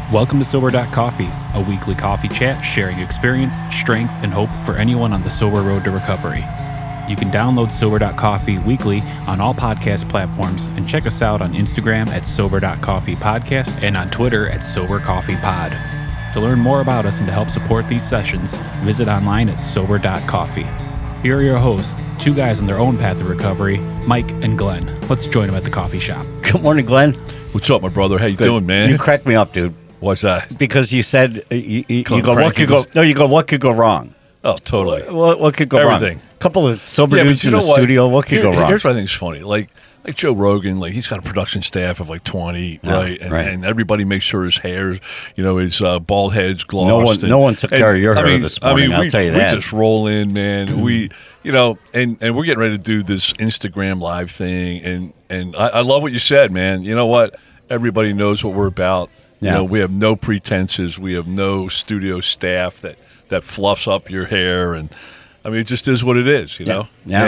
Welcome to Sober.Coffee, a weekly coffee chat sharing experience, strength, and hope for anyone on the sober road to recovery. You can download Sober.Coffee weekly on all podcast platforms and check us out on Instagram at Sober.Coffee Podcast and on Twitter at SoberCoffeePod. To learn more about us and to help support these sessions, visit online at Sober.Coffee. Here are your hosts, two guys on their own path to recovery, Mike and Glenn. Let's join them at the coffee shop. Good morning, Glenn. What's up, my brother? How you doing, man? You cracked me up, dude. What's that? Because you said you go, what could go? No, you go, what could go wrong? Oh, totally. What could go Everything. wrong? A couple of sober dudes in the studio. What could go wrong? Here's what I think is funny. Like Joe Rogan, like he's got a production staff of like 20, right? And everybody makes sure his hair, his bald head's glossed. No one took care of your hair this morning. I'll tell you that. We just roll in, man. And we're getting ready to do this Instagram live thing, and I love what you said, man. You know what? Everybody knows what we're about. Yeah. We have no pretenses. We have no studio staff that fluffs up your hair, and it just is what it is, Yeah.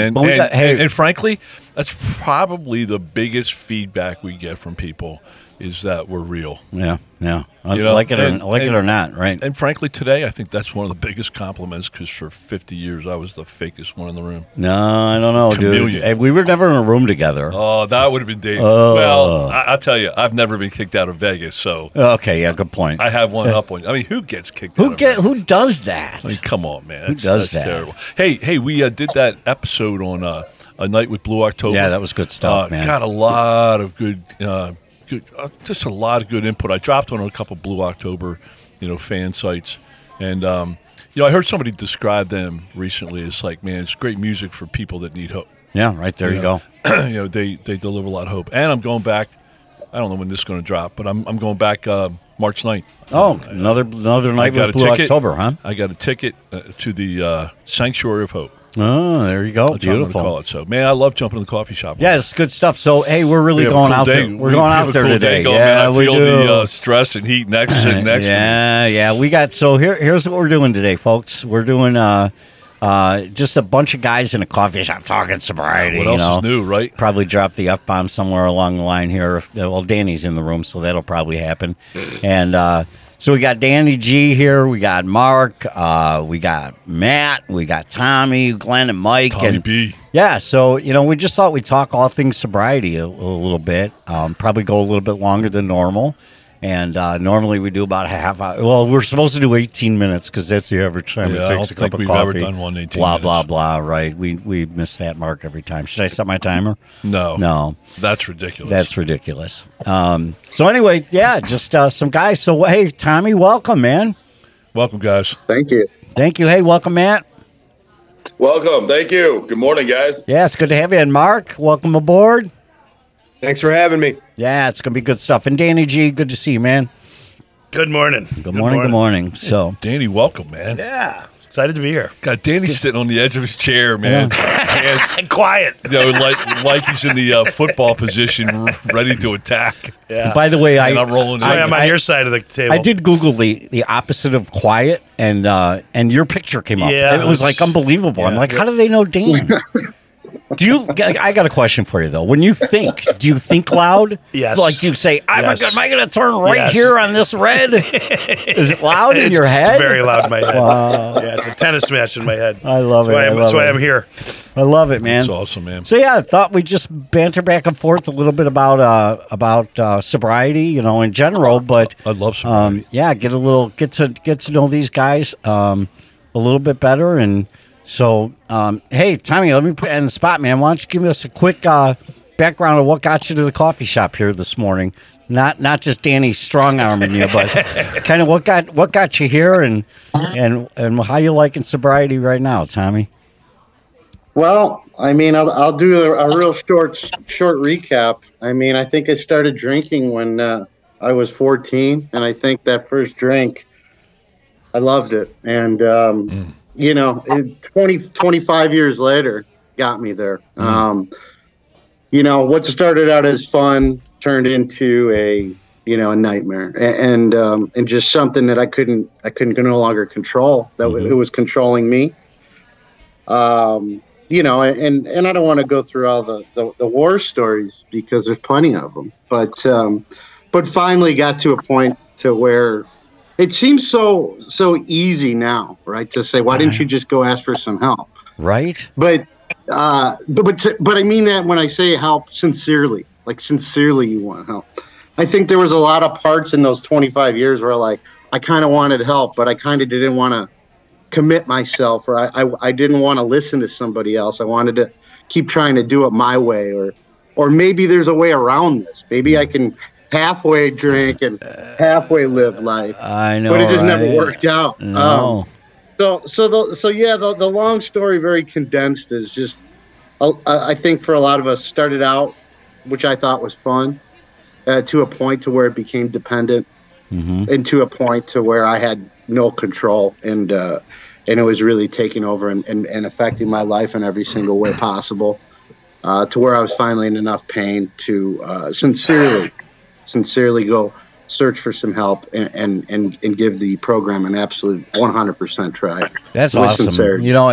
And frankly, that's probably the biggest feedback we get from people is that we're real. Yeah. Like it or not, right? And frankly, today I think that's one of the biggest compliments because for 50 years I was the fakest one in the room. No, I don't know, Chameleon. dude. Hey, we were never in a room together. Oh, that would have been dangerous. Well, I'll tell you, I've never been kicked out of Vegas, so okay, yeah, good point. I have one up on you. Who gets kicked out of Vegas? Who does that? Come on, man. Who does that? Terrible. Hey, we did that episode on A Night with Blue October. Yeah, that was good stuff, man. Got a lot of good just a lot of good input. I dropped on a couple Blue October, fan sites, and I heard somebody describe them recently as like, man, it's great music for people that need hope. Yeah, right there you go. They deliver a lot of hope. And I'm going back. I don't know when this is going to drop, but I'm going back March 9th. Oh, another night with Blue October, huh? I got a ticket to the Sanctuary of Hope. Oh, there you go. That's Beautiful. What I'm call it. So, man, I love jumping in the coffee shop. Yeah, it's good stuff. So, hey, we're really going out there. We're going out there today. Yeah, I feel the stress and heat next to next. Yeah. We got here's what we're doing today, folks. We're doing just a bunch of guys in a coffee shop talking sobriety. What else is new, right? Probably drop the F-bomb somewhere along the line here. Well, Danny's in the room, so that'll probably happen. And so we got Danny G here, we got Mark, we got Matt, we got Tommy, Glenn, and Mike. Tommy B. Yeah, so, we just thought we'd talk all things sobriety a little bit, probably go a little bit longer than normal. And normally we do about a half hour. Well, we're supposed to do 18 minutes because that's the average time it takes a cup of coffee. I don't think we've ever done one 18 blah, minutes. Blah, blah, right. We miss that mark every time. Should I set my timer? No. That's ridiculous. That's ridiculous. So anyway, yeah, just some guys. So, hey, Tommy, welcome, man. Welcome, guys. Thank you. Hey, welcome, Matt. Welcome. Thank you. Good morning, guys. Yeah, it's good to have you. And Mark, welcome aboard. Thanks for having me. Yeah, it's going to be good stuff. And Danny G, good to see you, man. Good morning. Good morning. So, Danny, welcome, man. Yeah, excited to be here. God, Danny's sitting on the edge of his chair, man. And quiet. Like he's in the football position, ready to attack. Yeah. By the way, I'm rolling. I'm on your side of the table. I did Google the opposite of quiet, and your picture came up. Yeah, it was like unbelievable. Yeah, I'm like, how do they know Dan? I got a question for you though. When you think, do you think loud? Yes. Like, do you say, am I going to turn right here on this red? Is it loud in your head? It's very loud in my head. Wow. Yeah, it's a tennis match in my head. I love it. That's why I'm here. I love it, man. It's awesome, man. So yeah, I thought we'd just banter back and forth a little bit about sobriety, in general. But I love sobriety. Yeah, get to know these guys a little bit better. And so, hey, Tommy, let me put you on the spot, man. Why don't you give us a quick background of what got you to the coffee shop here this morning? Not just Danny strong arming you, but kind of what got you here and how you liking sobriety right now, Tommy. Well, I'll do a real short recap. I think I started drinking when I was 14, and I think that first drink, I loved it. And 25 years later got me there. What started out as fun turned into a nightmare, and just something that I couldn't no longer control. That it was controlling me. And I don't want to go through all the war stories because there's plenty of them, but finally got to a point to where it seems so easy now, right? To say, why didn't you just go ask for some help? Right. But I mean that when I say help sincerely, like sincerely you want help. I think there was a lot of parts in those 25 years where like I kind of wanted help, but I kind of didn't want to commit myself, or I didn't want to listen to somebody else. I wanted to keep trying to do it my way, or maybe there's a way around this. Maybe I can halfway drink and halfway live life. I know, but it just right? never worked out. No. The long story, very condensed, is just I think for a lot of us started out, which I thought was fun, to a point to where it became dependent, and to a point to where I had no control, and it was really taking over and affecting my life in every single way possible, to where I was finally in enough pain to sincerely go search for some help and give the program an absolute 100% try. That's with awesome. sincerity. You know,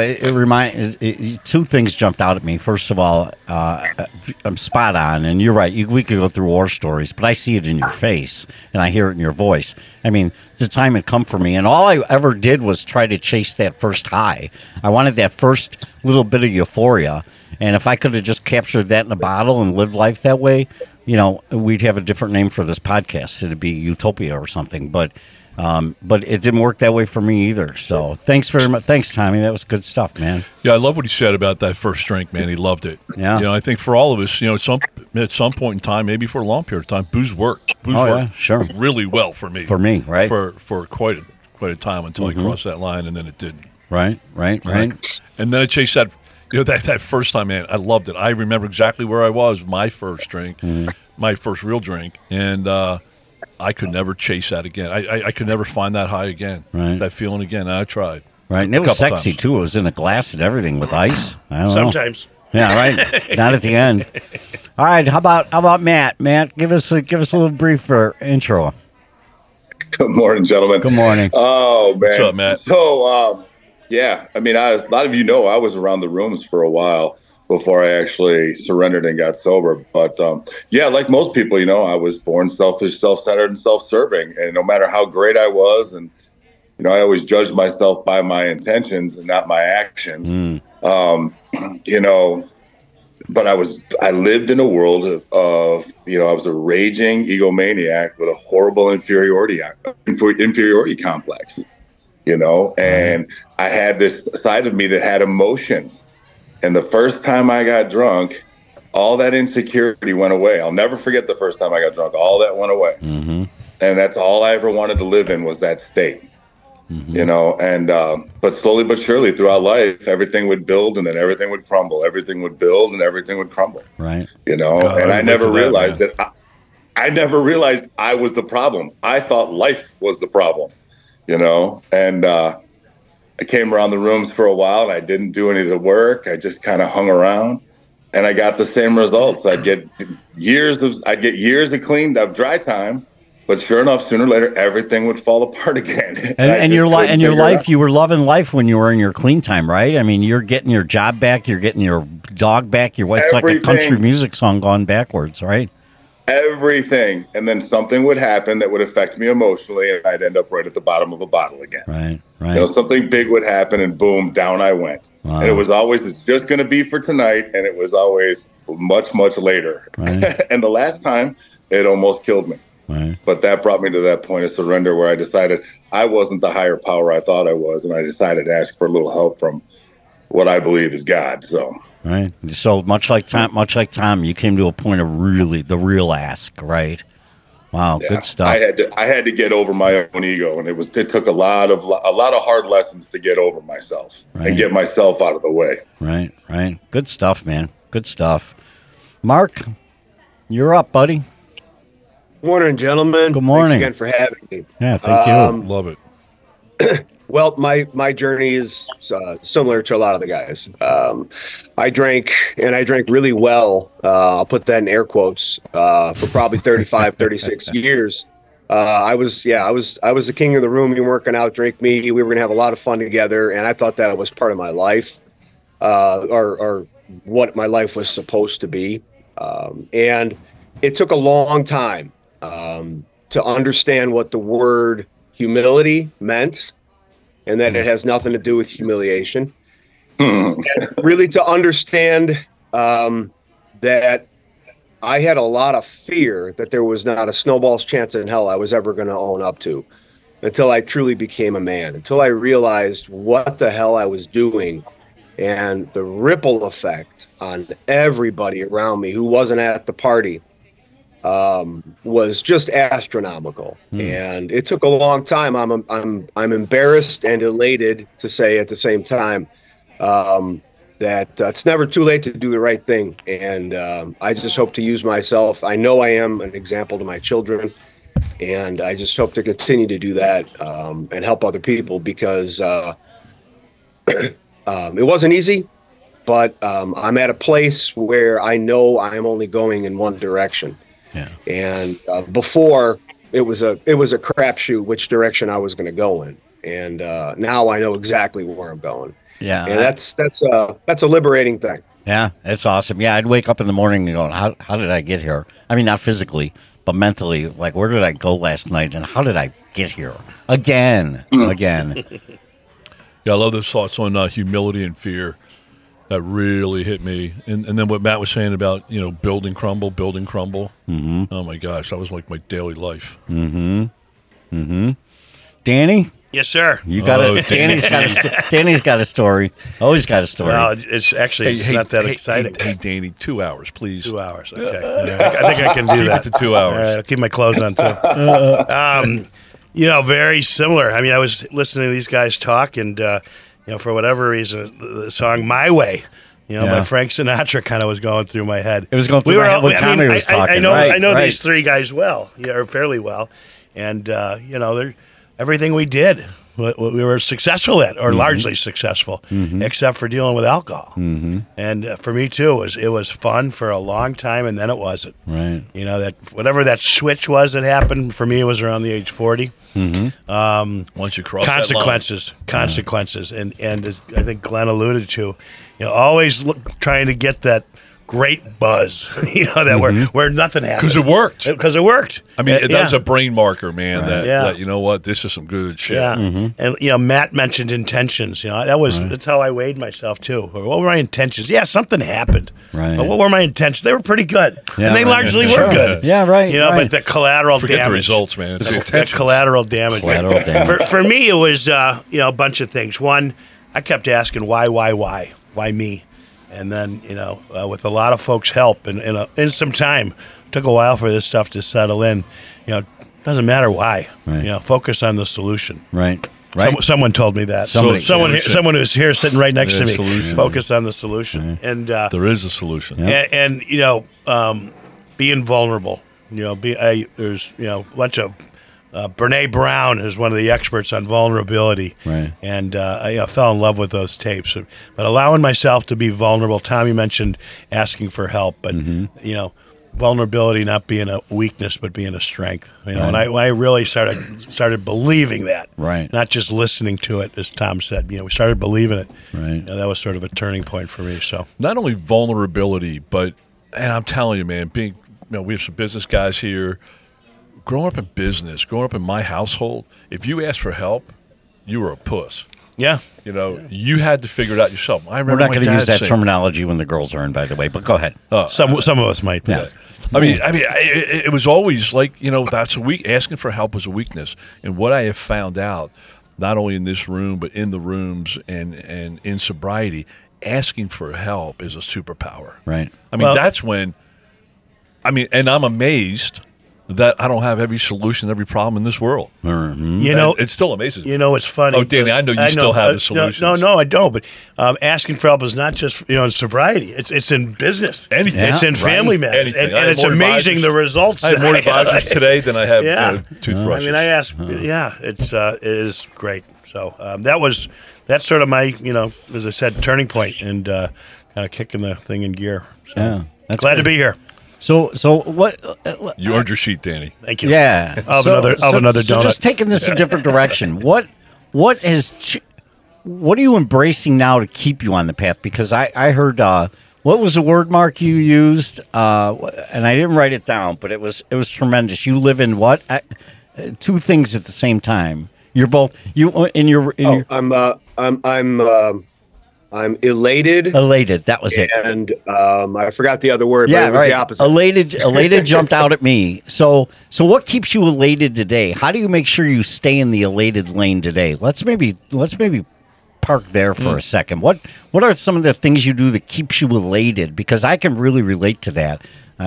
two things jumped out at me. First of all, I'm spot on, and you're right. We could go through war stories, but I see it in your face, and I hear it in your voice. I mean, the time had come for me, and all I ever did was try to chase that first high. I wanted that first little bit of euphoria, and if I could have just captured that in a bottle and lived life that way, you know, we'd have a different name for this podcast. It'd be Utopia or something. But it didn't work that way for me either. So thanks very much. Thanks, Tommy. That was good stuff, man. Yeah, I love what he said about that first drink, man. He loved it. Yeah. You know, I think for all of us, you know, at some point in time, maybe for a long period of time, booze worked. Booze worked sure. really well for me. For me, right? For quite a time until I crossed that line, and then it didn't. Right. And then I chased that. You know, that first time, man, I loved it. I remember exactly where I was, my first drink, my first real drink, and I could never chase that again. I could never find that high again, that feeling again. I tried. Right, and it was sexy, too. It was in a glass and everything with ice. I don't know. Sometimes. Yeah, right. Not at the end. All right, how about Matt? Matt, give us a little brief intro. Good morning, gentlemen. Good morning. Oh, man. What's up, Matt? So, yeah, I mean, a lot of you know I was around the rooms for a while before I actually surrendered and got sober. But, yeah, like most people, you know, I was born selfish, self-centered, and self-serving. And no matter how great I was, and, you know, I always judged myself by my intentions and not my actions. You know, but I lived in a world of, you know, I was a raging egomaniac with a horrible inferiority complex. You know, and I had this side of me that had emotions. And the first time I got drunk, all that insecurity went away. I'll never forget the first time I got drunk. All that went away. And that's all I ever wanted to live in was that state. You know, and but slowly but surely throughout life, everything would build and then everything would crumble. Everything would build and everything would crumble. Right. You know, and I never realized I never realized I was the problem. I thought life was the problem. You know, and I came around the rooms for a while and I didn't do any of the work. I just kind of hung around and I got the same results. I'd get years of cleaned up dry time, but sure enough, sooner or later, everything would fall apart again. And your life, you were loving life when you were in your clean time, right? I mean, you're getting your job back, you're getting your dog back. It's like a country music song gone backwards, right? Everything. And then something would happen that would affect me emotionally, and I'd end up right at the bottom of a bottle again. Right. You know, something big would happen, and boom, down I went. Wow. And it was always, it's just going to be for tonight, and it was always much, much later. Right. And the last time, it almost killed me. Right. But that brought me to that point of surrender where I decided I wasn't the higher power I thought I was, and I decided to ask for a little help from what I believe is God. So. Right. So much like Tom, you came to a point of the real ask, right? Wow, yeah, good stuff. I had to get over my own ego, and it took a lot of hard lessons to get over myself and get myself out of the way. Right. Good stuff, man. Good stuff. Mark, you're up, buddy. Morning, gentlemen. Good morning. Thanks again for having me. Yeah, thank you. Love it. Well, my journey is similar to a lot of the guys. I drank really well. I'll put that in air quotes for probably 35, 36 years. I was the king of the room. You weren't going to outdrink me. We were going to have a lot of fun together, and I thought that was part of my life, or what my life was supposed to be. And it took a long time to understand what the word humility meant, and that it has nothing to do with humiliation. And really to understand that I had a lot of fear that there was not a snowball's chance in hell I was ever going to own up to, until I truly became a man, until I realized what the hell I was doing and the ripple effect on everybody around me who wasn't at the party was just astronomical. And it took a long time. I'm embarrassed and elated to say at the same time that it's never too late to do the right thing. And I just hope to use myself. I know I am an example to my children, and I just hope to continue to do that and help other people, because it wasn't easy, but I'm at a place where I know I'm only going in one direction. Yeah. And before it was a crapshoot which direction I was going to go in, and now I know exactly where I'm going. Yeah, and that's a liberating thing. Yeah, it's awesome. Yeah, I'd wake up in the morning and go, how did I get here? I mean, not physically, but mentally. Like, where did I go last night, and how did I get here again? Again. Yeah, I love those thoughts on humility and fear. That really hit me. And then what Matt was saying about, building crumble. Mm-hmm. Oh, my gosh, that was like my daily life. Mm-hmm. Mm-hmm. Danny? Yes, sir. You got Danny's got a story. Always got a story. Well, it's actually not that exciting. Hey, Danny, 2 hours, please. 2 hours. Okay. Yeah, I think I can do that. Keep it to 2 hours. I'll keep my clothes on, too. Very similar. I mean, I was listening to these guys talk, and, for whatever reason, the song My Way, by Frank Sinatra kind of was going through my head. It was going through my head when Tommy was talking. I know these three guys well, or fairly well, and, they're everything we did, we were successful at, or largely successful, except for dealing with alcohol. And for me too, it was fun for a long time, and then it wasn't. Right. That whatever that switch was that happened for me, it was around the age 40. Once you cross consequences, and as I think Glenn alluded to, always trying to get that great buzz, where nothing happened. Because it worked. I mean, that was a brain marker, man. Right. That you know what, this is some good shit. Yeah. And Matt mentioned intentions. That's how I weighed myself too. What were my intentions? Yeah, something happened. Right. But what were my intentions? They were pretty good, and they largely Sure. were good. Yeah, right. But the collateral Forget damage. the results, man. It's the The intentions. collateral damage. For me, it was a bunch of things. One, I kept asking why me. And then, with a lot of folks' help and in some time, took a while for this stuff to settle in. Doesn't matter why. Right. Focus on the solution. Right. Someone told me that. Someone who's here sitting right next to me. Solution. Focus on the solution. And there is a solution. and being vulnerable. There's a bunch of. Brene Brown is one of the experts on vulnerability, right? And I fell in love with those tapes. But allowing myself to be vulnerable. Tommy mentioned asking for help, but vulnerability not being a weakness but being a strength. And I really started believing that, right? Not just listening to it, as Tom said. We started believing it, right? That was sort of a turning point for me. So not only vulnerability, but I'm telling you, man, we have some business guys here. Growing up in business, growing up in my household, if you asked for help, you were a puss. Yeah. You had to figure it out yourself. I remember We're not going to use that saying, terminology when the girls are in, by the way, but go ahead. Some of us might be. Yeah. I mean, it was always like, that's asking for help was a weakness. And what I have found out, not only in this room, but in the rooms and in sobriety, asking for help is a superpower. Right. I mean, that's when, and I'm amazed that I don't have every solution, every problem in this world. Mm-hmm. It still amazes me. It's funny. Oh, Danny, I know you still have the solutions. No, I don't. But asking for help is not just in sobriety. It's in business. Anything. It's in family matters. Anything. And it's amazing the results. I have more advisors today than I have toothbrushes. I ask. It is great. So that's sort of my as I said, turning point and kind of kicking the thing in gear. So glad to be here. So what? You earned your sheet, Danny. Thank you. Yeah. I'll have another donut. So just taking this a different direction. What are you embracing now to keep you on the path? Because I heard one What was the word, Mark, you used? And I didn't write it down, but it was tremendous. You live in what? Two things at the same time. You're both I'm elated. Elated, that was it. And I forgot the other word, yeah, but it was right. the opposite. Elated jumped out at me. So what keeps you elated today? How do you make sure you stay in the elated lane today? Let's maybe park there for a second. What are some of the things you do that keeps you elated? Because I can really relate to that.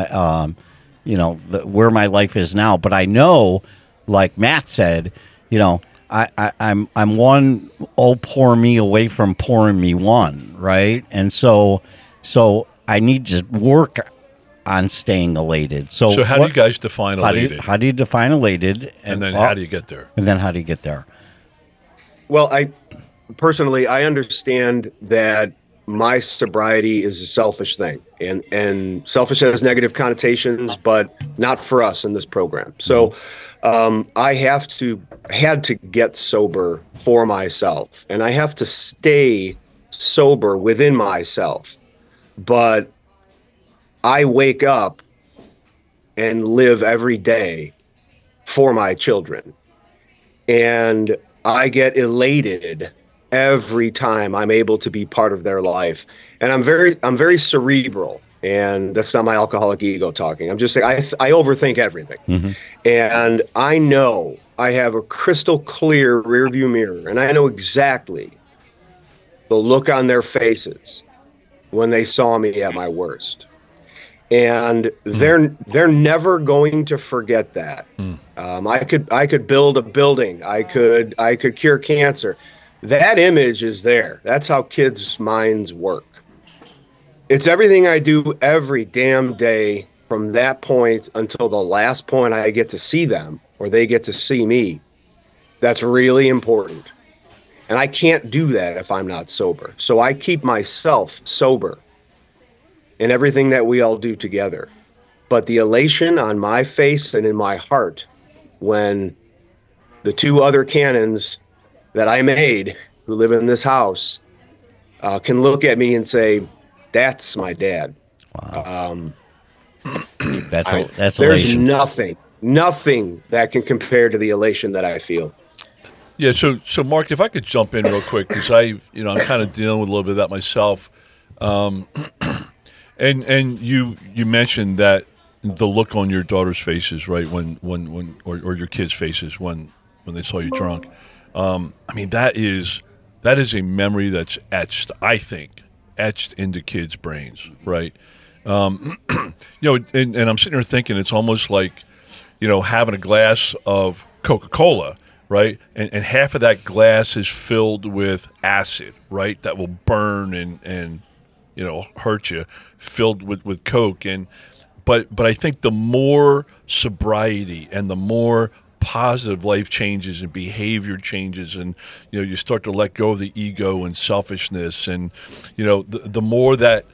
Where my life is now, but I know, like Matt said, I'm one poor me away from pouring me one, right? And so I need to work on staying elated. So how do you guys define elated? How do you define elated? And then how do you get there? And then how do you get there? Well, I understand that my sobriety is a selfish thing, and selfish has negative connotations, but not for us in this program. So I had to get sober for myself, and I have to stay sober within myself. But I wake up and live every day for my children, and I get elated every time I'm able to be part of their life. And I'm very cerebral, and that's not my alcoholic ego talking. I'm just saying I overthink everything. Mm-hmm. And I know I have a crystal clear rear view mirror, and I know exactly the look on their faces when they saw me at my worst. And they're never going to forget that. I could build a building. I could cure cancer. That image is there. That's how kids' minds work. It's everything I do every damn day from that point until the last point I get to see them or they get to see me. That's really important. And I can't do that if I'm not sober. So I keep myself sober in everything that we all do together. But the elation on my face and in my heart when the two other cannons that I made who live in this house can look at me and say, that's my dad. Wow. That's there's elation. nothing that can compare to the elation that I feel. Yeah. So Mark, if I could jump in real quick, because I'm kind of dealing with a little bit of that myself. And you mentioned that the look on your daughter's faces, right? Or your kids' faces when they saw you drunk. That is a memory that's etched into kids' brains, right? And I'm sitting here thinking it's almost like, having a glass of Coca-Cola, right? And half of that glass is filled with acid, right? That will burn and hurt you, filled with Coke. But I think the more sobriety and the more positive life changes and behavior changes, and you start to let go of the ego and selfishness, and the more that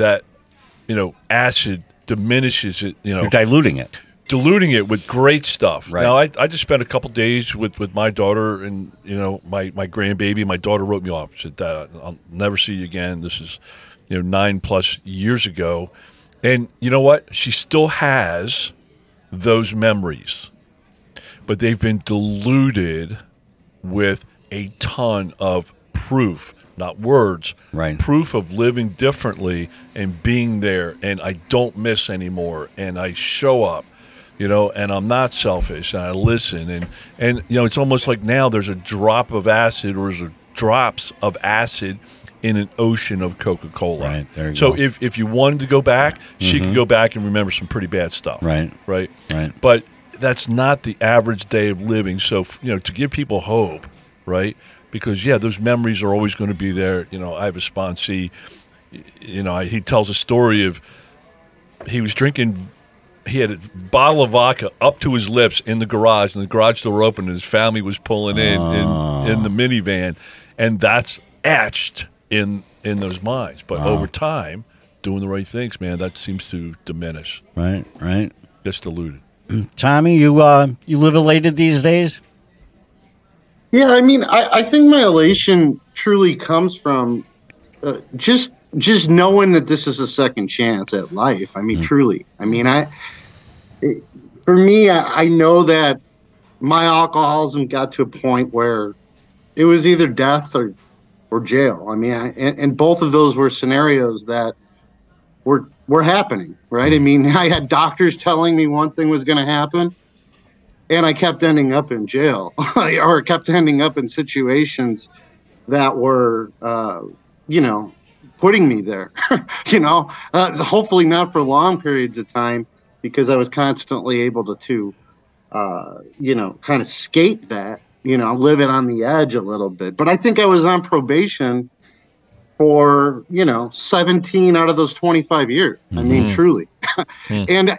acid diminishes it, you're diluting it with great stuff. Right. Now I just spent a couple days with my daughter and my grandbaby. My daughter wrote me off, said, "Dad, I'll never see you again." This is 9+ years ago, and you know what? She still has those memories, but they've been diluted with a ton of proof, not words, right? Proof of living differently and being there, and I don't miss anymore, and I show up, and I'm not selfish, and I listen, and it's almost like now there's a drop of acid or there's drops of acid in an ocean of Coca-Cola. Right, there you so go. if you wanted to go back, she could go back and remember some pretty bad stuff. Right. But that's not the average day of living. So, to give people hope, right? Because, those memories are always going to be there. I have a sponsee, he tells a story of he was drinking, he had a bottle of vodka up to his lips in the garage, and the garage door opened, and his family was pulling in the minivan. And that's etched in those minds. But over time, doing the right things, man, that seems to diminish. Right. Gets diluted. Tommy, you live elated these days? Yeah, I think my elation truly comes from just just knowing that this is a second chance at life. I mean, truly. I mean, for me, I know that my alcoholism got to a point where it was either death or jail. I mean, and both of those were scenarios that were happening, right? I mean, I had doctors telling me one thing was going to happen, and I kept ending up in jail or kept ending up in situations that were, putting me there, hopefully not for long periods of time, because I was constantly able to kind of skate that, live it on the edge a little bit. But I think I was on probation for, 17 out of those 25 years. I mean, truly. And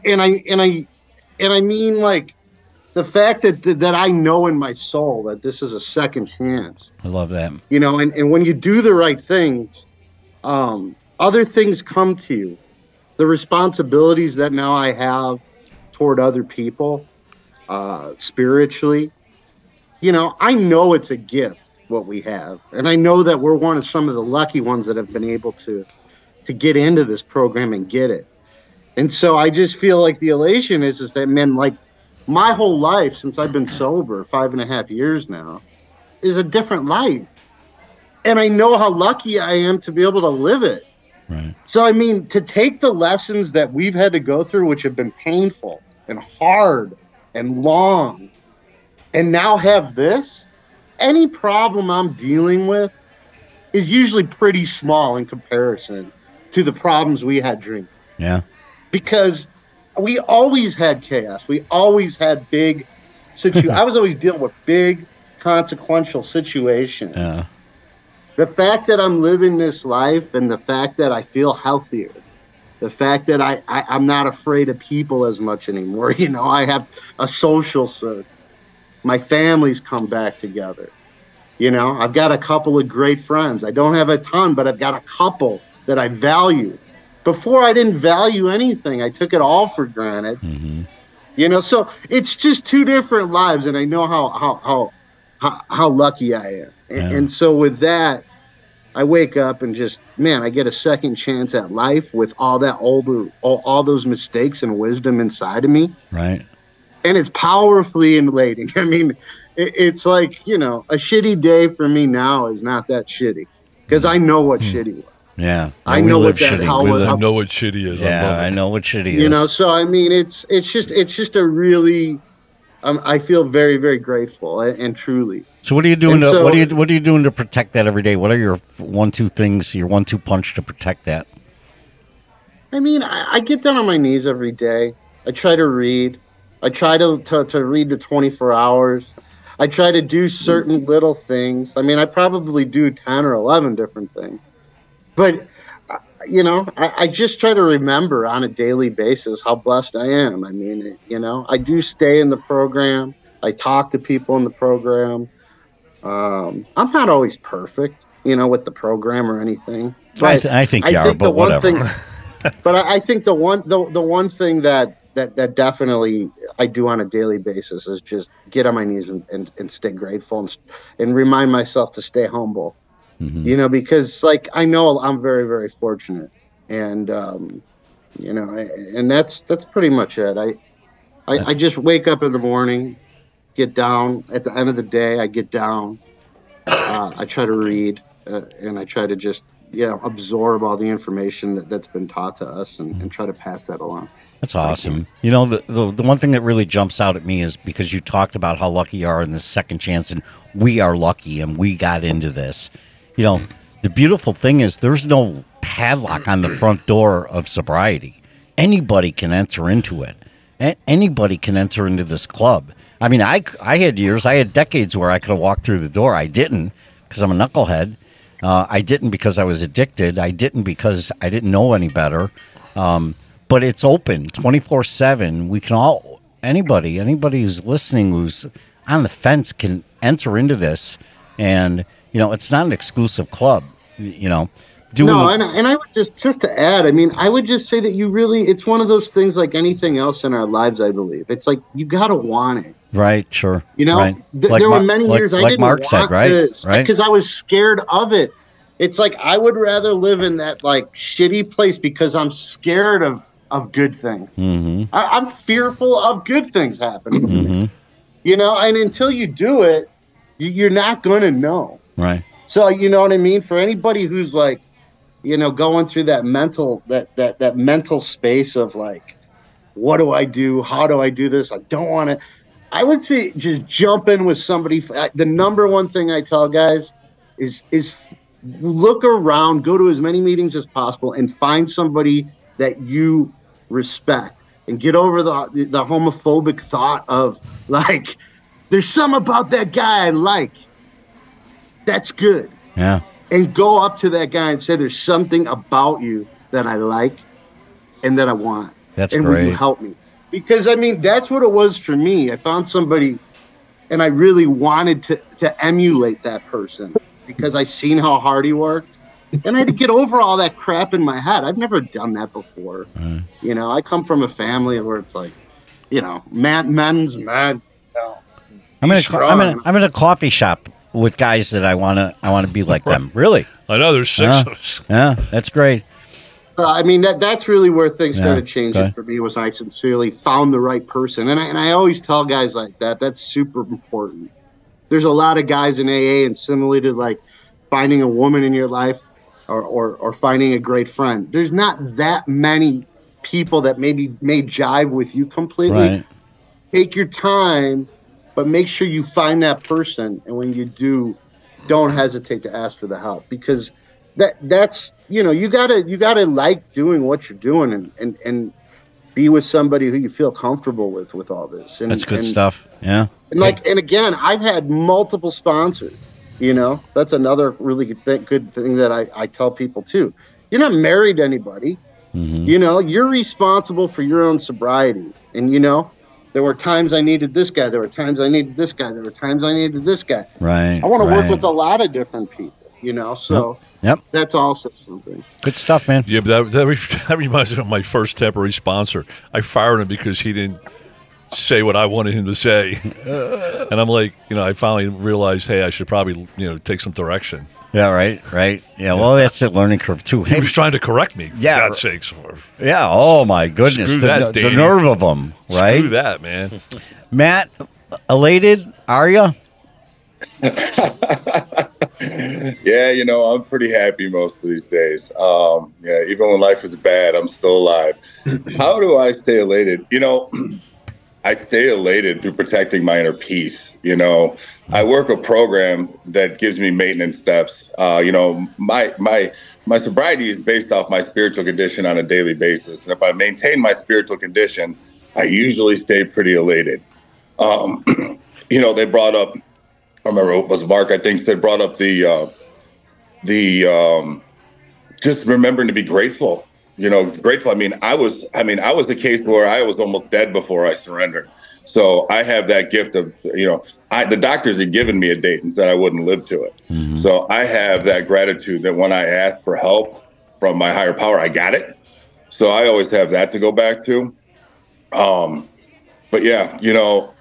I mean, like, the fact that I know in my soul that this is a second chance. I love that. And when you do the right things, other things come to you. The responsibilities that now I have toward other people, spiritually, I know it's a gift what we have. And I know that we're one of some of the lucky ones that have been able to get into this program and get it. And so I just feel like the elation is that, man, like, my whole life since I've been sober, 5.5 years now, is a different life. And I know how lucky I am to be able to live it. Right. So, I mean, to take the lessons that we've had to go through, which have been painful and hard and long, and now have this, any problem I'm dealing with is usually pretty small in comparison to the problems we had drinking. Yeah. Because we always had chaos. We always had big situations. I was always dealing with big, consequential situations. Yeah. The fact that I'm living this life and the fact that I feel healthier, the fact that I'm not afraid of people as much anymore. I have a social circle. My family's come back together. I've got a couple of great friends. I don't have a ton, but I've got a couple that I value. Before, I didn't value anything. I took it all for granted. Mm-hmm. So it's just two different lives, and I know how lucky I am. And so with that, I wake up and just, man, I get a second chance at life with all that all those mistakes and wisdom inside of me. Right. And it's powerfully elating. I mean, it's like, a shitty day for me now is not that shitty, because I know what shitty was. Yeah, I know what that hell was. I know what shitty is. Yeah, I know what shitty is. So I mean, it's just a really, I feel very, very grateful and truly. So what are you doing? What are you doing to protect that every day? What are your 1-2 things? Your 1-2 punch to protect that? I mean, I get down on my knees every day. I try to read. I try to read the 24 hours. I try to do certain little things. I mean, I probably do 10 or 11 different things. But, I just try to remember on a daily basis how blessed I am. I mean, I do stay in the program. I talk to people in the program. I'm not always perfect, with the program or anything. But I think you are, but whatever. But I think the one thing that definitely I do on a daily basis is just get on my knees and stay grateful and remind myself to stay humble. Mm-hmm. Because like I know I'm very, very fortunate, and and that's pretty much it. I just wake up in the morning, get down. At the end of the day, I get down. I try to read, and I try to just absorb all the information that's been taught to us, and try to pass that along. That's awesome. The one thing that really jumps out at me is because you talked about how lucky you are in this second chance, and we are lucky, and we got into this. The beautiful thing is there's no padlock on the front door of sobriety. Anybody can enter into it. Anybody can enter into this club. I mean, I had decades where I could have walked through the door. I didn't because I'm a knucklehead. I didn't because I was addicted. I didn't because I didn't know any better. But it's open 24/7. We can all, anybody who's listening, who's on the fence can enter into this. And, it's not an exclusive club, And I would just to add, I mean, I would just say that it's one of those things like anything else in our lives, I believe. It's like, you got to want it. Right, sure. Right. There were many years I didn't want this because I was scared of it. It's like I would rather live in that like shitty place because I'm scared of good things. I'm fearful of good things happening to me. You know, and until you do it, you're not going to know. Right. So, you know what I mean? For anybody who's like, you know, going through that mental space of like, what do I do? How do I do this? I don't want to. I would say just jump in with somebody. The number one thing I tell guys is look around, go to as many meetings as possible, and find somebody that you respect, and get over the homophobic thought of like, there's something about that guy I like. That's good. Yeah. And go up to that guy and say, there's something about you that I like and that I want. That's and great. Will you help me? Because, I mean, that's what it was for me. I found somebody, and I really wanted to emulate that person because I seen how hard he worked. And I had to get over all that crap in my head. I've never done that before. You know, I come from a family where it's like, you know, men's men. You know, I'm in a coffee shop with guys that I want to be like them. Really? I know there's 6 of us. Yeah, that's great. I mean, that's really where things started changing for me, was I sincerely found the right person. And I always tell guys like that, that's super important. There's a lot of guys in AA, and similarly to like finding a woman in your life or finding a great friend, there's not that many people that maybe may jive with you completely. Right. Take your time, but make sure you find that person. And when you do, don't hesitate to ask for the help, because that's, you know, you gotta like doing what you're doing and be with somebody who you feel comfortable with all this. And that's good stuff. Yeah. And again, I've had multiple sponsors, you know, that's another really good thing that I tell people too. You're not married to anybody, you know, you're responsible for your own sobriety. And, you know, there were times I needed this guy. There were times I needed this guy. There were times I needed this guy. Right. I want to work with a lot of different people, you know, so that's also something. Good stuff, man. Yeah, but that reminds me of my first temporary sponsor. I fired him because he didn't say what I wanted him to say. And I'm like, you know, I finally realized, hey, I should probably, you know, take some direction. Yeah, right. Yeah, well, that's a learning curve, too. He was trying to correct me, for God's sakes. Yeah, oh, my goodness. Screw that, the nerve of them, right? Screw that, man. Matt, elated, are you? Yeah, you know, I'm pretty happy most of these days. Yeah, even when life is bad, I'm still alive. How do I stay elated? You know, I stay elated through protecting my inner peace. You know, I work a program that gives me maintenance steps. You know, my sobriety is based off my spiritual condition on a daily basis. And if I maintain my spiritual condition, I usually stay pretty elated. You know, they brought up, I remember it was Mark, I think, brought up the just remembering to be grateful. You know, grateful. I mean, I was the case where I was almost dead before I surrendered. So I have that gift of, you know, the doctors had given me a date and said I wouldn't live to it. Mm-hmm. So I have that gratitude that when I asked for help from my higher power, I got it. So I always have that to go back to. But yeah, you know,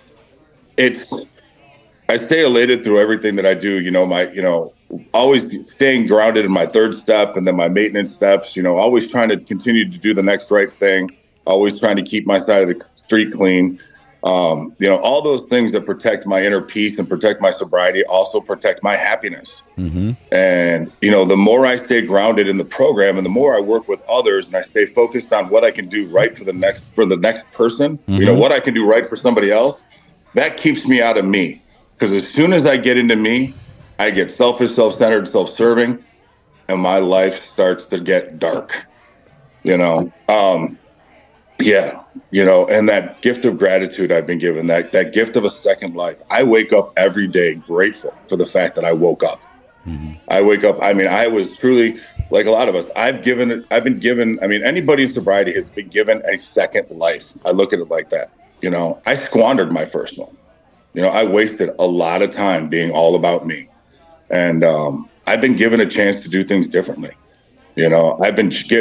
I stay elated through everything that I do. You know, always staying grounded in my third step and then my maintenance steps, you know, always trying to continue to do the next right thing, always trying to keep my side of the street clean. You know, all those things that protect my inner peace and protect my sobriety also protect my happiness. Mm-hmm. And, you know, the more I stay grounded in the program and the more I work with others and I stay focused on what I can do right for the next person, mm-hmm. you know, what I can do right for somebody else, that keeps me out of me. Because as soon as I get into me, I get selfish, self-centered, self-serving, and my life starts to get dark, you know? Yeah, you know, and that gift of gratitude I've been given, that gift of a second life. I wake up every day grateful for the fact that I woke up. Mm-hmm. I wake up, I mean, I was truly, like a lot of us, anybody in sobriety has been given a second life. I look at it like that. You know, I squandered my first one. You know, I wasted a lot of time being all about me. And I've been given a chance to do things differently. You know, I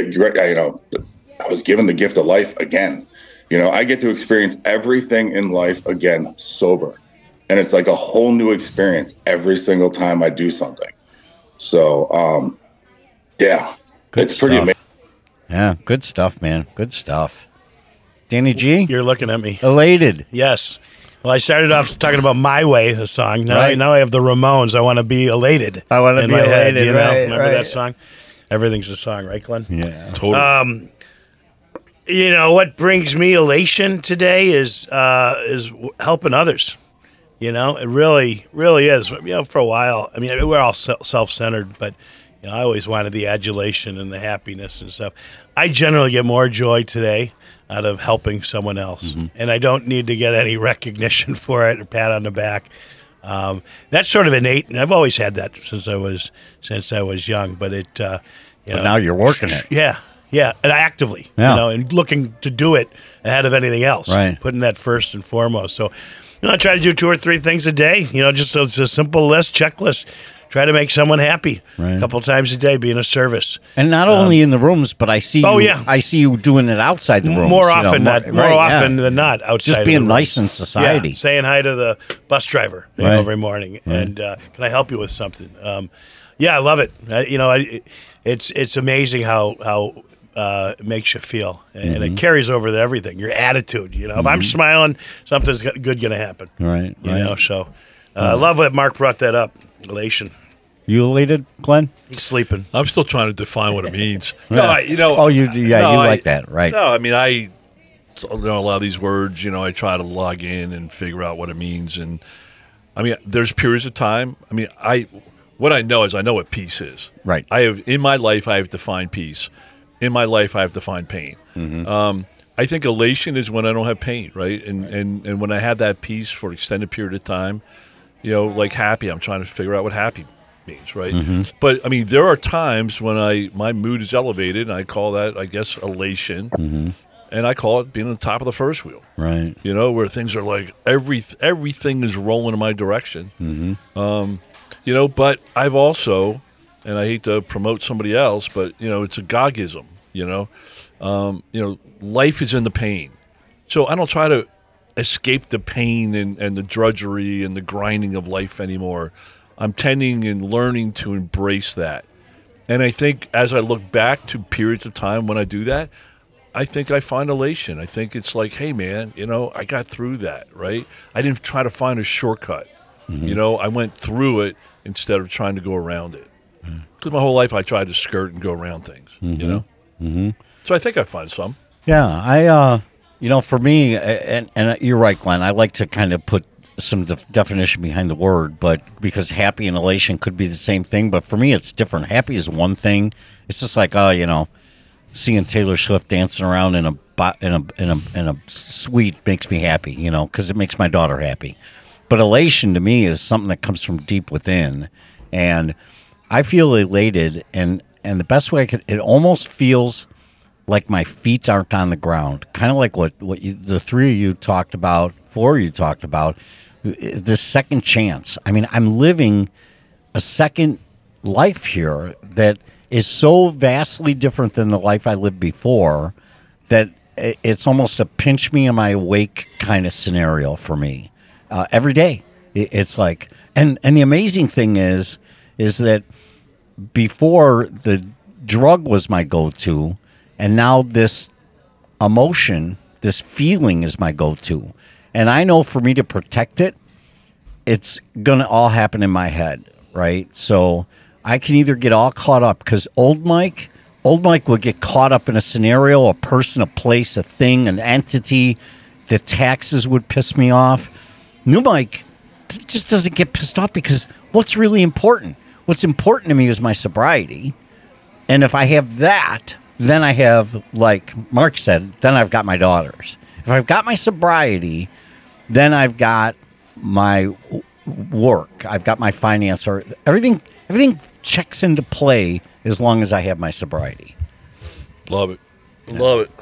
was given the gift of life again. You know, I get to experience everything in life again, sober. And it's like a whole new experience every single time I do something. So, yeah, Good it's pretty stuff. amazing. Yeah, Good it's pretty stuff. amazing. Yeah, good stuff, man. Good stuff. Danny G, You're looking at me. elated. Yes. Well, I started off talking about "My Way," the song. Now, Right. now I have the Ramones. I want to be elated. I Wanna in Be my head, Elated, you know? right, Remember right. that song? Everything's a song, right, Glenn? Yeah. Totally. You know what brings me elation today is helping others. You know, it really, really is. You know, for a while, I mean, we're all self-centered, but you know, I always wanted the adulation and the happiness and stuff. I generally get more joy today out of helping someone else, and I don't need to get any recognition for it or pat on the back. That's sort of innate, and I've always had that since I was young. But it, But now you're working it. yeah, and actively, Yeah. you know, and looking to do it ahead of anything else, Right. putting that first and foremost. So, you know, I try to do 2 or 3 things a day. You know, just it's a simple list, checklist. Try to make someone happy Right. a couple times a day, being a service. And not only in the rooms, but I see Oh, you, yeah. I see you doing it outside the rooms. More you know, often, than not, outside. Just of being the nice room. in society. Yeah, saying hi to the bus driver Right. every morning, and can I help you with something? Yeah, I love it. You know, it's amazing how it makes you feel, and it carries over to everything. Your attitude, you know, if I'm smiling, something's good going to happen. Right. You know, so I love that Mark brought that up. Elation. You elated, Glenn? He's sleeping. I'm still trying to define what it means. Yeah. No, you know. Oh, you like that, right? No, I mean, I know a lot of these words. You know, I try to log in and figure out what it means, and I mean, there's periods of time. I mean, what I know is I know what peace is. Right. I have in my life. I have defined peace. In my life, I have defined pain. I think elation is when I don't have pain, right? And when I have that peace for an extended period of time, you know, like happy. I'm trying to figure out what happy means, right? But I mean, there are times when my mood is elevated, and I call that, I guess, elation, and I call it being on the top of the first wheel. Right. You know, where things are like everything is rolling in my direction. You know, but I've also, and I hate to promote somebody else, but you know, it's a Gogism. You know, life is in the pain, so I don't try to escape the pain and the drudgery and the grinding of life anymore. I'm tending and learning to embrace that. And I think as I look back to periods of time when I do that, I think I find elation. I think it's like, hey, man, you know, I got through that, right? I didn't try to find a shortcut. You know, I went through it instead of trying to go around it. Because my whole life I tried to skirt and go around things, you know? So I think I find some. Yeah, you know, for me, and you're right, Glenn, I like to kind of put some definition behind the word, but because happy and elation could be the same thing, but for me it's different. Happy is one thing. It's just like, you know, seeing Taylor Swift dancing around in a suite makes me happy, you know, because it makes my daughter happy. But elation to me is something that comes from deep within, and I feel elated, and the best way it almost feels like my feet aren't on the ground, kind of like what the 3 of you talked about, 4 of you talked about, this second chance. I mean, I'm living a second life here that is so vastly different than the life I lived before that it's almost a pinch me, am I awake kind of scenario for me. Every day. It's like, and the amazing thing is that before the drug was my go-to, and now this emotion, this feeling is my go-to. And I know for me to protect it, it's going to all happen in my head, right? So I can either get all caught up, because old Mike would get caught up in a scenario, a person, a place, a thing, an entity. The taxes would piss me off. New Mike just doesn't get pissed off, because what's really important? What's important to me is my sobriety. And if I have that, then I have, like Mark said, then I've got my daughters. If I've got my sobriety, then I've got my work. I've got my finance, or everything checks into play as long as I have my sobriety. Love it. Love it.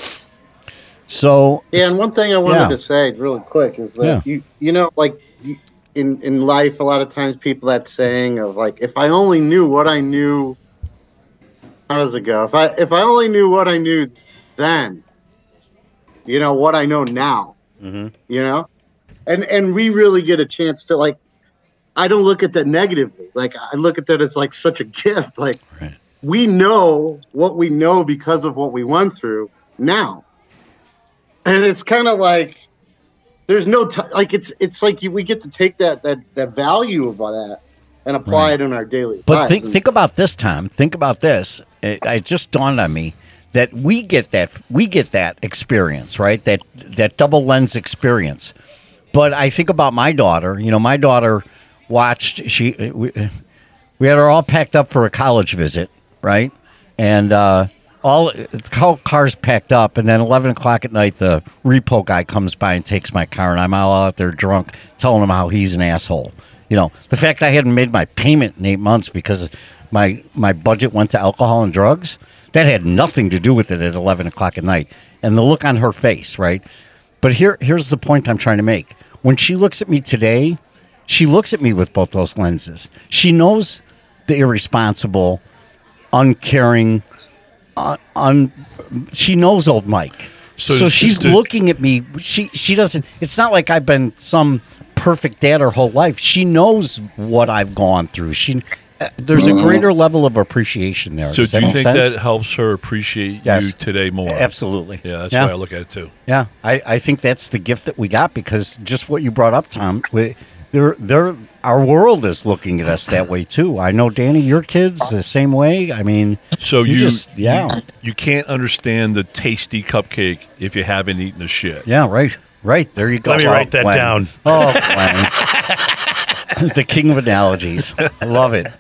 So yeah, and one thing I wanted to say really quick is that you know, like in life, a lot of times people that saying of like, if I only knew what I knew, how does it go? If I only knew what I knew then, you know, what I know now, you know, and we really get a chance to, like, I don't look at that negatively. Like, I look at that as like such a gift. Like, Right. we know what we know because of what we went through now. And it's kind of like, there's no like it's like we get to take that value of that and apply it in our daily But lives. think about this, Tom. Think about this. It just dawned on me that we get that experience, right? That double lens experience. But I think about my daughter. You know, my daughter watched. We had her all packed up for a college visit, right? And all cars packed up, and then 11 o'clock at night, the repo guy comes by and takes my car, and I'm all out there drunk, telling him how he's an asshole. You know, the fact I hadn't made my payment in 8 months because my budget went to alcohol and drugs, that had nothing to do with it at 11 o'clock at night. And the look on her face, right? But here's the point I'm trying to make. When she looks at me today, she looks at me with both those lenses. She knows the irresponsible, uncaring, she knows old Mike. So she's looking at me. She doesn't. It's not like I've been some perfect dad her whole life. She knows what I've gone through. There's a greater level of appreciation there. So Does do that you make think sense? that helps her appreciate Yes. you today more? Absolutely. Yeah, that's the way I look at it too. Yeah, I think that's the gift that we got, because just what you brought up, Tom, our world is looking at us that way too. I know, Danny, your kids the same way. I mean, So you can't understand the tasty cupcake if you haven't eaten the shit. Yeah, right. There you go. Let me write that down. Oh, Glenn. The king of analogies. I love it.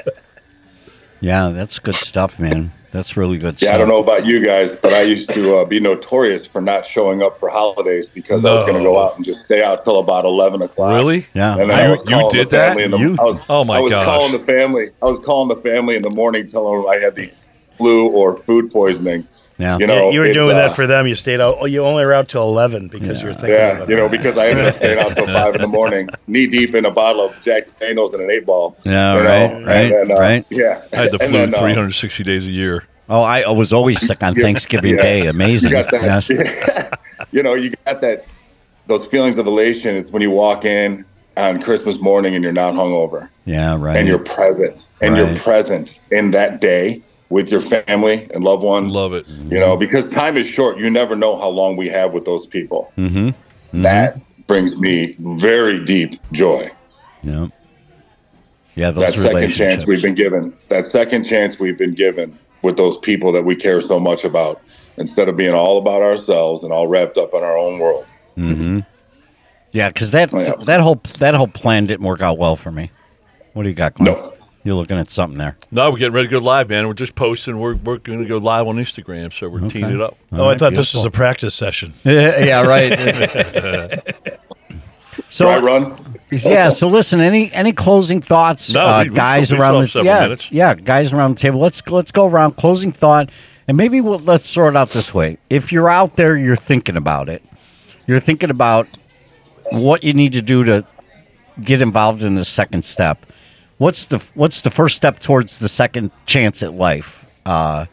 Yeah, that's good stuff, man. That's really good stuff. Yeah, I don't know about you guys, but I used to be notorious for not showing up for holidays because I was going to go out and just stay out till about 11 o'clock. Really? Yeah. And then I was You calling did the family that? in the, Oh, my I was gosh. calling the family. I was calling the family in the morning, telling them I had the flu or food poisoning. Yeah. You know, you were it's, doing that for them. You stayed out. Oh, you only were out till 11 because you were thinking Yeah, about you know, it. because I ended up staying out till 5 in the morning, knee deep in a bottle of Jack Daniels and an 8-ball. Yeah, you know? right. And then, Right. Yeah. I had the And flu then, 360 days a year. Oh, I was always sick on Thanksgiving Day. Amazing. You got that. Yes. You know, you got those feelings of elation. It's when you walk in on Christmas morning and you're not hungover. Yeah, right. And you're present. And you're present in that day with your family and loved ones. Love it. You know, because time is short. You never know how long we have with those people. Mm-hmm. Mm-hmm. That brings me very deep joy. Yeah. Yeah, those That second relationships. chance we've been given. That second chance we've been given with those people that we care so much about, instead of being all about ourselves and all wrapped up in our own world. Mm-hmm. Yeah, because that whole plan didn't work out well for me. What do you got, Glenn? No. You're looking at something there. No, we're getting ready to go live, man. We're just posting. We're going to go live on Instagram, so we're teeing it up. Oh, I thought this was a practice session. Yeah, right. So Dry run. Yeah. So listen, any closing thoughts, No, we guys still around have the several minutes. guys around the table. Let's go around closing thought, and maybe let's sort it out this way. If you're out there, you're thinking about it. You're thinking about what you need to do to get involved in the second step. What's the first step towards the second chance at life? Where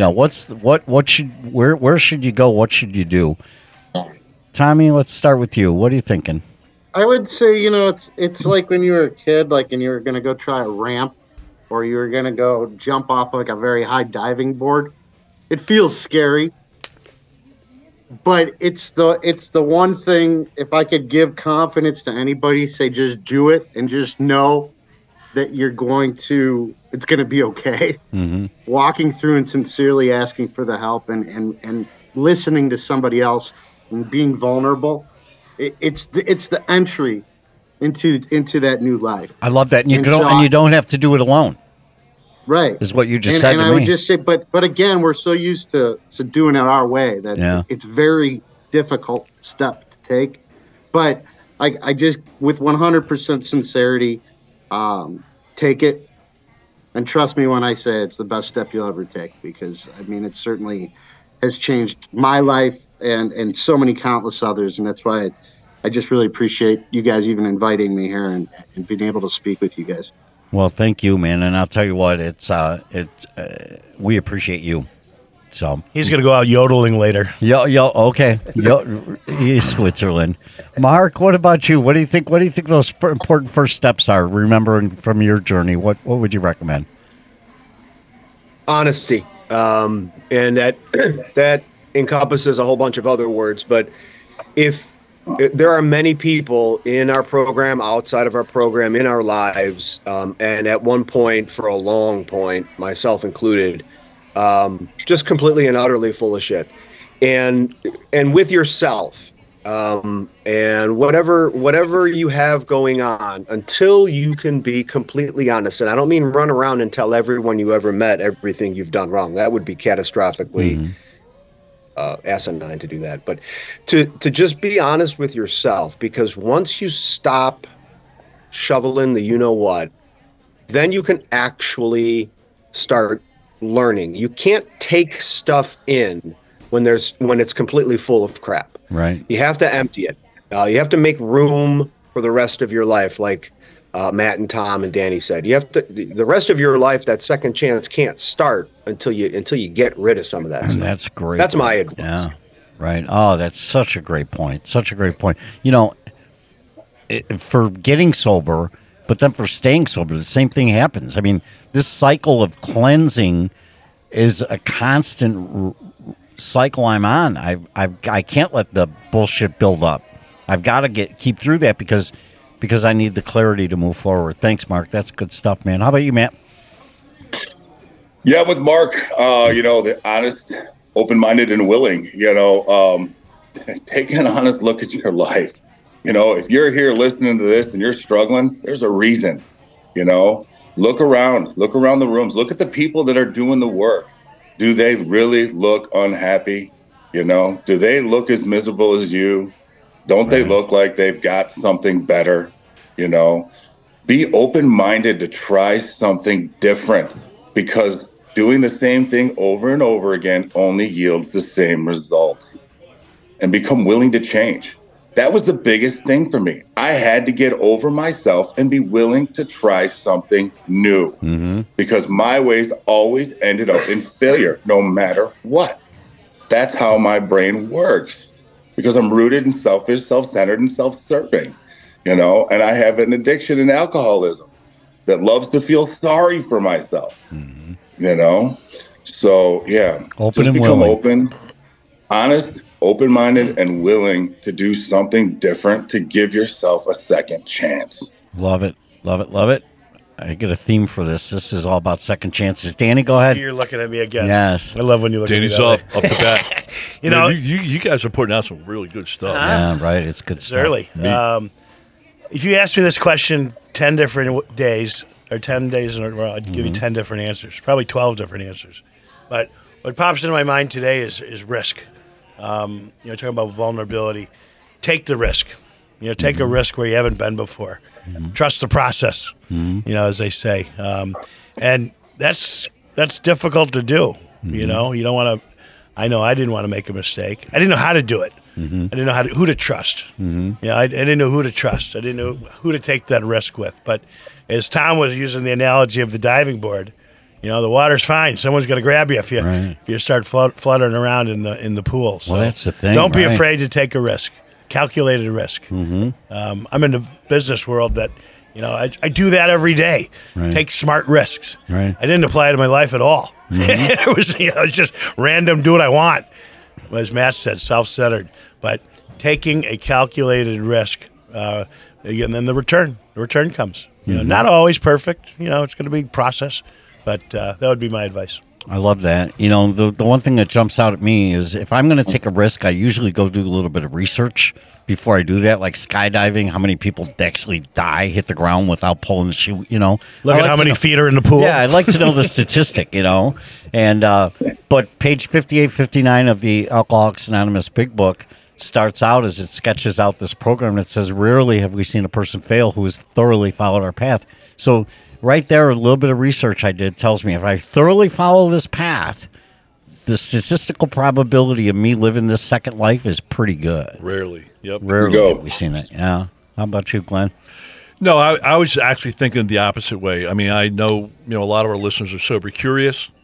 should you go? What should you do? Tommy, let's start with you. What are you thinking? I would say, it's like when you were a kid, like, and you were going to go try a ramp, or you were going to go jump off like a very high diving board. It feels scary, but it's the one thing. If I could give confidence to anybody, say just do it and just know that it's going to be okay. Mm-hmm. Walking through and sincerely asking for the help and listening to somebody else and being vulnerable. It's the entry into that new life. I love that, and you And don't have to do it alone. Right, is what you just said. And to I me. would just say, but again, we're so used to doing it our way that it's very difficult step to take. But I just, with 100% sincerity, take it, and trust me when I say it's the best step you'll ever take, because I mean it certainly has changed my life and so many countless others, and that's why I just really appreciate you guys even inviting me here and being able to speak with you guys. Well, thank you, man, and I'll tell you what, we appreciate you. So he's going to go out yodeling later. Okay. Switzerland. Mark, what about you? What do you think? What do you think those important first steps are? Remembering from your journey, what would you recommend? Honesty, and that encompasses a whole bunch of other words. But if there are many people in our program, outside of our program, in our lives, and at one point, for a long point, myself included, just completely and utterly full of shit, and with yourself, and whatever you have going on, until you can be completely honest. And I don't mean run around and tell everyone you ever met everything you've done wrong. That would be catastrophically asinine to do that. But to just be honest with yourself, because once you stop shoveling the you-know-what, then you can actually start learning. You can't take stuff in when it's completely full of crap. Right. You have to empty it. You have to make room for the rest of your life, like Matt and Tom and Danny said. You have to. The rest of your life, that second chance can't start until you get rid of some of that stuff. That's great. That's my advice. Yeah. Right. Oh, that's such a great point. Such a great point. You know, for getting sober, but then for staying sober, the same thing happens. I mean, this cycle of cleansing is a constant cycle I'm on. I can't let the bullshit build up. I've got to keep through that because I need the clarity to move forward. Thanks, Mark. That's good stuff, man. How about you, Matt? Yeah, with Mark, the honest, open-minded, and willing. Take an honest look at your life. If you're here listening to this and you're struggling, there's a reason. Look around the rooms. Look at the people that are doing the work. Do they really look unhappy? Do they look as miserable as you? Don't they look like they've got something better? Be open-minded to try something different, because doing the same thing over and over again only yields the same results. And become willing to change. That was the biggest thing for me. I had to get over myself and be willing to try something new, because my ways always ended up in failure, no matter what. That's how my brain works, because I'm rooted in selfish, self-centered, and self-serving, and I have an addiction in alcoholism that loves to feel sorry for myself, So, yeah, open just and become willing. open, honest, open-minded, and willing to do something different to give yourself a second chance. Love it. Love it. Love it. I get a theme for this. This is all about second chances. Danny, go ahead. You're looking at me again. Yes. I love when you look Danny's at me. up the bat. You guys are putting out some really good stuff. Yeah, right. It's good It's stuff. early. If you asked me this question 10 different days, or 10 days in a row, I'd give you 10 different answers, probably 12 different answers. But what pops into my mind today is risk. Talking about vulnerability. Take the risk. Take a risk where you haven't been before. Trust the process, as they say. And that's difficult to do. You don't want to. I know I didn't want to make a mistake. I didn't know how to do it. I didn't know who to trust. I didn't know who to trust. I didn't know who to take that risk with. But as Tom was using the analogy of the diving board, the water's fine. Someone's going to grab you if you start fluttering around in the pool. So well, that's the thing. Don't be afraid to take a risk, calculated risk. I'm in the business world that, I do that every day. Right. Take smart risks. Right. I didn't apply it to my life at all. It was, it's just random. Do what I want. As Matt said, self-centered, but taking a calculated risk, and then the return comes. Not always perfect. It's going to be a process. But that would be my advice. I love that. The one thing that jumps out at me is if I'm going to take a risk, I usually go do a little bit of research before I do that, like skydiving, how many people actually die, hit the ground without pulling the chute, Look at how many feet are in the pool. Yeah, I'd like to know the statistic, And but page 58, 59 of the Alcoholics Anonymous Big Book starts out as it sketches out this program that says, rarely have we seen a person fail who has thoroughly followed our path. So right there, a little bit of research I did tells me if I thoroughly follow this path, the statistical probability of me living this second life is pretty good. Rarely. Yep. Rarely have we seen it. Yeah. How about you, Glenn? No, I was actually thinking the opposite way. I mean, I know, a lot of our listeners are sober curious.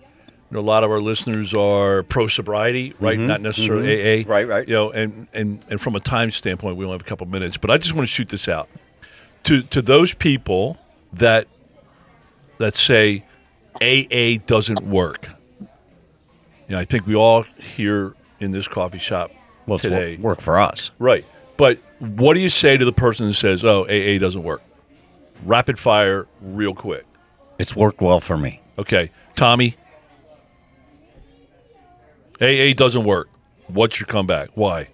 a lot of our listeners are pro sobriety, right? Not necessarily AA, Right. You know, and from a time standpoint, we only have a couple minutes, but I just want to shoot this out to those people that say AA doesn't work. You know, I think we all here in this coffee shop today work for us. right. But what do you say to the person who says, "Oh, AA doesn't work"? Rapid fire, real quick. It's worked well for me. Okay, Tommy. AA doesn't work. What's your comeback? Why?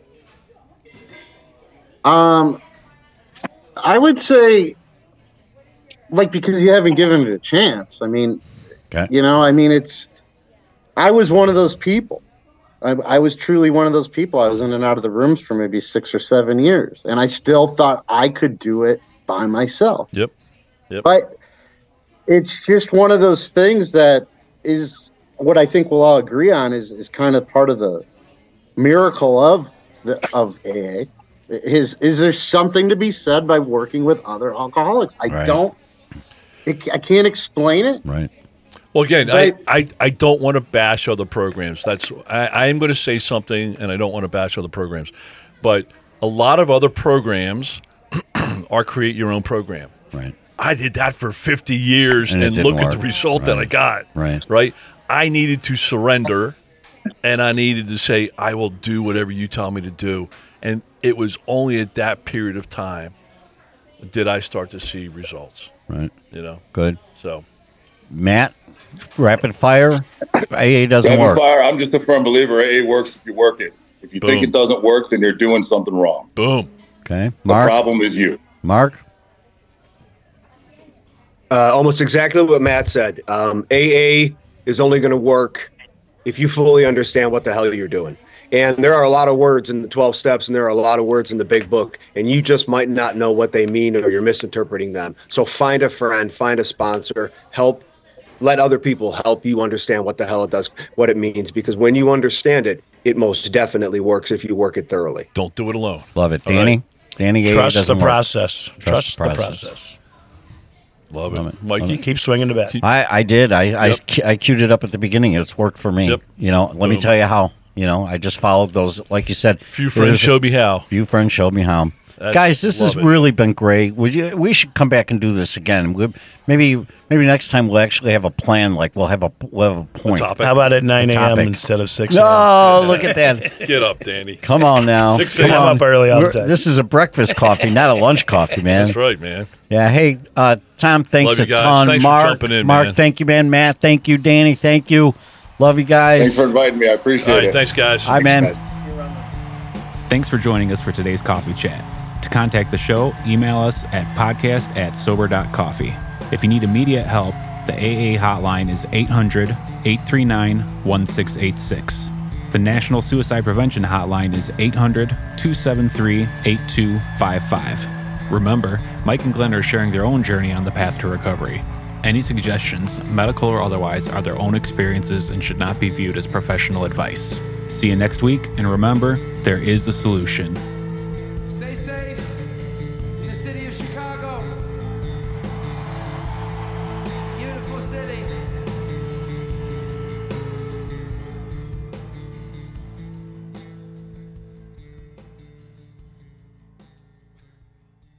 I would say, like, because you haven't given it a chance. I mean, Okay. you know, I mean, I was one of those people. I was truly one of those people. I was in and out of the rooms for maybe 6 or 7 years, and I still thought I could do it by myself. Yep. But it's just one of those things that is what I think we'll all agree on is kind of part of the miracle of AA. Is there something to be said by working with other alcoholics? I can't explain it. Right. Well, again, But- I don't want to bash other programs. I am going to say something, and I don't want to bash other programs. But a lot of other programs are create your own program. Right. I did that for 50 years, And it and didn't look at the work. result that I got. Right. I needed to surrender, and I needed to say, I will do whatever you tell me to do. And it was only at that period of time did I start to see results. Right. You know, Good. so Matt, rapid fire. AA doesn't Rapid work. fire, I'm just a firm believer AA works if you work it. If you think Boom. it doesn't work, then you're doing something wrong. boom. Okay. The Mark. problem is you. Mark. Almost exactly what Matt said. AA is only going to work if you fully understand what the hell you're doing. And there are a lot of words in the 12 steps, and there are a lot of words in the big book, and you just might not know what they mean, or you're misinterpreting them. So find a friend, find a sponsor, let other people help you understand what the hell it does, what it means. Because when you understand it, it most definitely works if you work it thoroughly. Don't do it alone. Love it. All Danny. right. Danny. AA Trust doesn't the work. process. Trust the process. process. Love Love it. it. Mikey? Keep swinging the bat. I did. I queued it up at the beginning. It's worked for me. Yep. You know, let me Boom. tell you how. You know, I just followed those, like you said. Few friends showed me how. Few friends showed me how. Guys, this has love it. really been great. We should come back and do this again. Maybe next time we'll actually have a plan. Like we'll have a point. Topic. How about at 9 a.m. topic. instead of 6 a.m.? No, look at that. Get up, Danny. Come on now. 6 Come a.m. on. I'm up early all the time. This is a breakfast coffee, not a lunch coffee, man. That's right, man. Yeah. Hey, Tom, thanks Love you a guys. ton. Thanks for Mark, jumping in, Mark, man. thank you, man. Matt, thank you. Danny, thank you. Love you guys. Thanks for inviting me. I appreciate All right, it. thanks, guys. Hi, man. Thanks for joining us for today's coffee chat. To contact the show, email us at podcast@sober.coffee. If you need immediate help, the AA hotline is 800-839-1686. The National Suicide Prevention Hotline is 800-273-8255. Remember, Mike and Glenn are sharing their own journey on the path to recovery. Any suggestions, medical or otherwise, are their own experiences and should not be viewed as professional advice. See you next week, and remember, there is a solution.